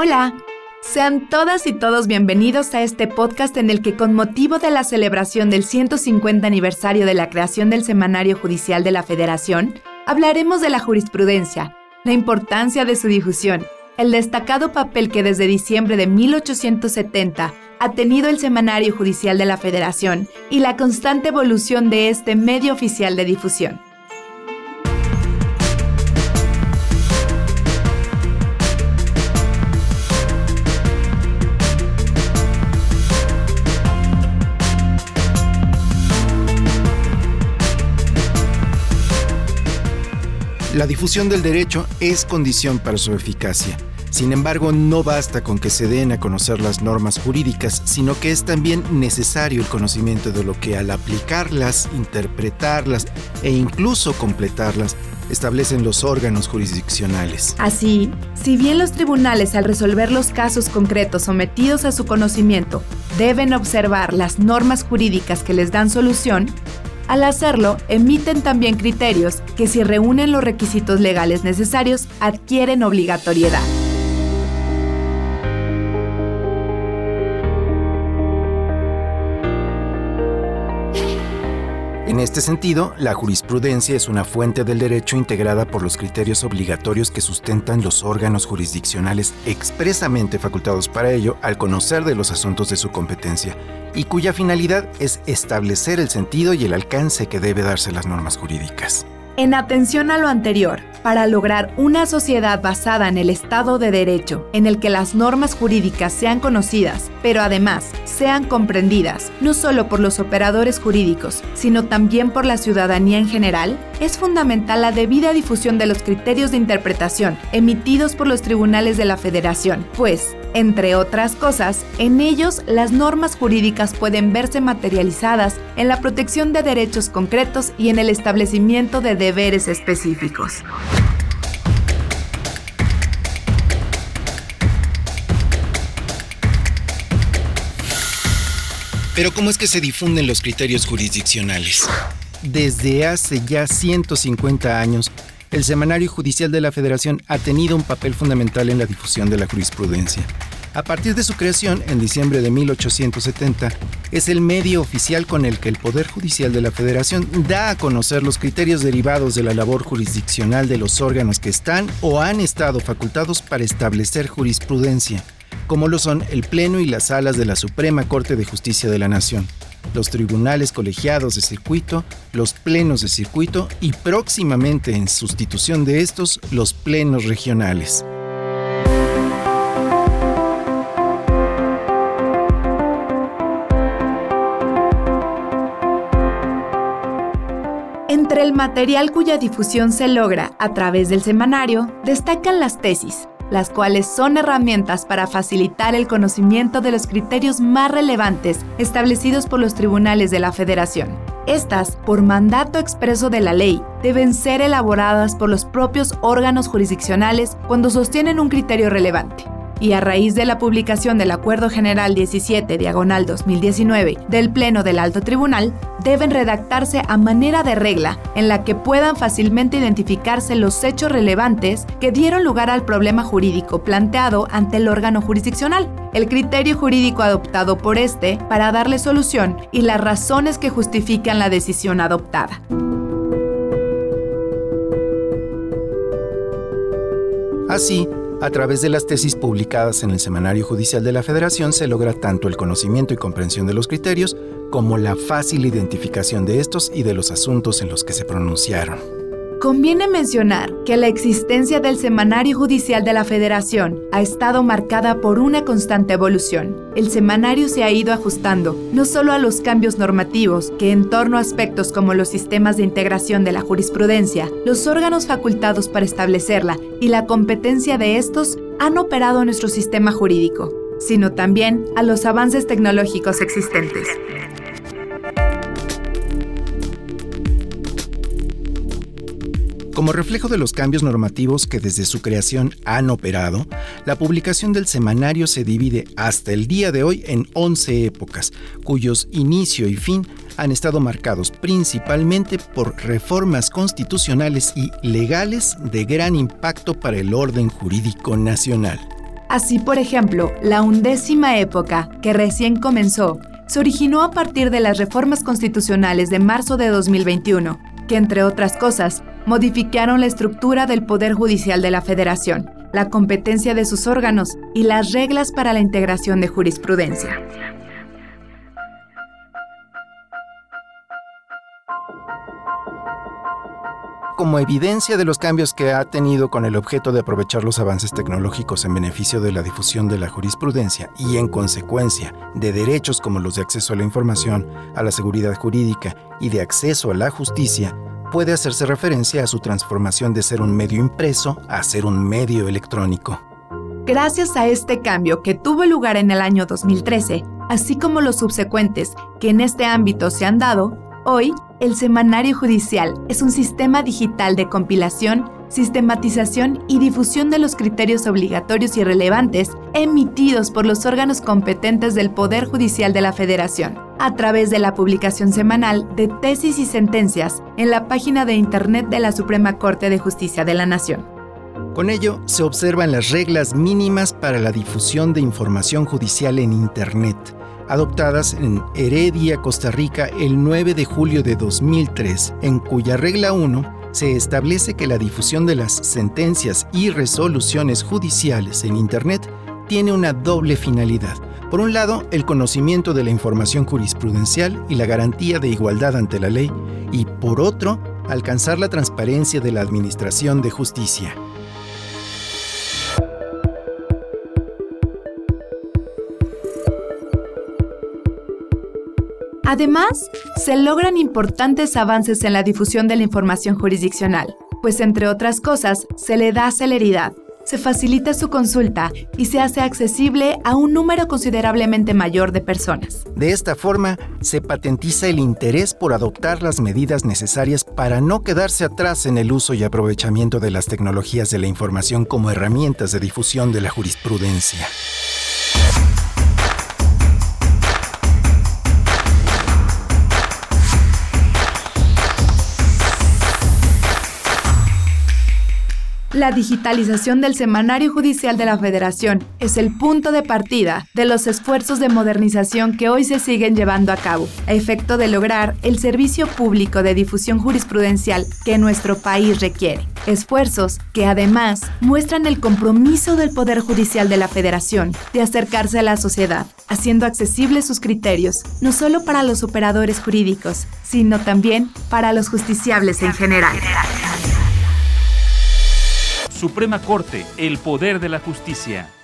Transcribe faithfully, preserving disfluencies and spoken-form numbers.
Hola, sean todas y todos bienvenidos a este podcast en el que, con motivo de la celebración del ciento cincuenta aniversario de la creación del Semanario Judicial de la Federación, hablaremos de la jurisprudencia, la importancia de su difusión, el destacado papel que desde diciembre de mil ochocientos setenta ha tenido el Semanario Judicial de la Federación y la constante evolución de este medio oficial de difusión. La difusión del derecho es condición para su eficacia. Sin embargo, no basta con que se den a conocer las normas jurídicas, sino que es también necesario el conocimiento de lo que, al aplicarlas, interpretarlas e incluso completarlas, establecen los órganos jurisdiccionales. Así, si bien los tribunales, al resolver los casos concretos sometidos a su conocimiento, deben observar las normas jurídicas que les dan solución, al hacerlo, emiten también criterios que, si reúnen los requisitos legales necesarios, adquieren obligatoriedad. En este sentido, la jurisprudencia es una fuente del derecho integrada por los criterios obligatorios que sustentan los órganos jurisdiccionales expresamente facultados para ello al conocer de los asuntos de su competencia, y cuya finalidad es establecer el sentido y el alcance que debe darse las normas jurídicas. En atención a lo anterior, para lograr una sociedad basada en el Estado de Derecho, en el que las normas jurídicas sean conocidas, pero además sean comprendidas, no solo por los operadores jurídicos, sino también por la ciudadanía en general, es fundamental la debida difusión de los criterios de interpretación emitidos por los tribunales de la Federación, pues, entre otras cosas, en ellos las normas jurídicas pueden verse materializadas en la protección de derechos concretos y en el establecimiento de deberes específicos. Pero ¿cómo es que se difunden los criterios jurisdiccionales? Desde hace ya ciento cincuenta años, el Semanario Judicial de la Federación ha tenido un papel fundamental en la difusión de la jurisprudencia. A partir de su creación, en diciembre de mil ochocientos setenta, es el medio oficial con el que el Poder Judicial de la Federación da a conocer los criterios derivados de la labor jurisdiccional de los órganos que están o han estado facultados para establecer jurisprudencia, como lo son el Pleno y las salas de la Suprema Corte de Justicia de la Nación, los tribunales colegiados de circuito, los plenos de circuito y, próximamente en sustitución de estos, los plenos regionales. Entre el material cuya difusión se logra a través del semanario, destacan las tesis, las cuales son herramientas para facilitar el conocimiento de los criterios más relevantes establecidos por los tribunales de la Federación. Estas, por mandato expreso de la ley, deben ser elaboradas por los propios órganos jurisdiccionales cuando sostienen un criterio relevante. Y a raíz de la publicación del Acuerdo General diecisiete, diagonal dos mil diecinueve, del Pleno del Alto Tribunal, deben redactarse a manera de regla en la que puedan fácilmente identificarse los hechos relevantes que dieron lugar al problema jurídico planteado ante el órgano jurisdiccional, el criterio jurídico adoptado por este para darle solución y las razones que justifican la decisión adoptada. Así, a través de las tesis publicadas en el Semanario Judicial de la Federación se logra tanto el conocimiento y comprensión de los criterios como la fácil identificación de estos y de los asuntos en los que se pronunciaron. Conviene mencionar que la existencia del Semanario Judicial de la Federación ha estado marcada por una constante evolución. El semanario se ha ido ajustando no solo a los cambios normativos que, en torno a aspectos como los sistemas de integración de la jurisprudencia, los órganos facultados para establecerla y la competencia de estos han operado en nuestro sistema jurídico, sino también a los avances tecnológicos existentes. Como reflejo de los cambios normativos que desde su creación han operado, la publicación del semanario se divide hasta el día de hoy en once épocas, cuyos inicio y fin han estado marcados principalmente por reformas constitucionales y legales de gran impacto para el orden jurídico nacional. Así, por ejemplo, la undécima época, que recién comenzó, se originó a partir de las reformas constitucionales de marzo de dos mil veintiuno, que, entre otras cosas, modificaron la estructura del Poder Judicial de la Federación, la competencia de sus órganos y las reglas para la integración de jurisprudencia. Como evidencia de los cambios que ha tenido con el objeto de aprovechar los avances tecnológicos en beneficio de la difusión de la jurisprudencia y, en consecuencia, de derechos como los de acceso a la información, a la seguridad jurídica y de acceso a la justicia, puede hacerse referencia a su transformación de ser un medio impreso a ser un medio electrónico. Gracias a este cambio que tuvo lugar en el año dos mil trece, así como los subsecuentes que en este ámbito se han dado, hoy, el Semanario Judicial es un sistema digital de compilación, sistematización y difusión de los criterios obligatorios y relevantes emitidos por los órganos competentes del Poder Judicial de la Federación, a través de la publicación semanal de tesis y sentencias en la página de Internet de la Suprema Corte de Justicia de la Nación. Con ello, se observan las reglas mínimas para la difusión de información judicial en Internet, adoptadas en Heredia, Costa Rica, el nueve de julio de dos mil tres, en cuya regla uno se establece que la difusión de las sentencias y resoluciones judiciales en Internet tiene una doble finalidad. Por un lado, el conocimiento de la información jurisprudencial y la garantía de igualdad ante la ley, y por otro, alcanzar la transparencia de la administración de justicia. Además, se logran importantes avances en la difusión de la información jurisdiccional, pues entre otras cosas, se le da celeridad, se facilita su consulta y se hace accesible a un número considerablemente mayor de personas. De esta forma, se patentiza el interés por adoptar las medidas necesarias para no quedarse atrás en el uso y aprovechamiento de las tecnologías de la información como herramientas de difusión de la jurisprudencia. La digitalización del Semanario Judicial de la Federación es el punto de partida de los esfuerzos de modernización que hoy se siguen llevando a cabo, a efecto de lograr el servicio público de difusión jurisprudencial que nuestro país requiere. Esfuerzos que además muestran el compromiso del Poder Judicial de la Federación de acercarse a la sociedad, haciendo accesibles sus criterios, no solo para los operadores jurídicos, sino también para los justiciables en general. Suprema Corte, el poder de la justicia.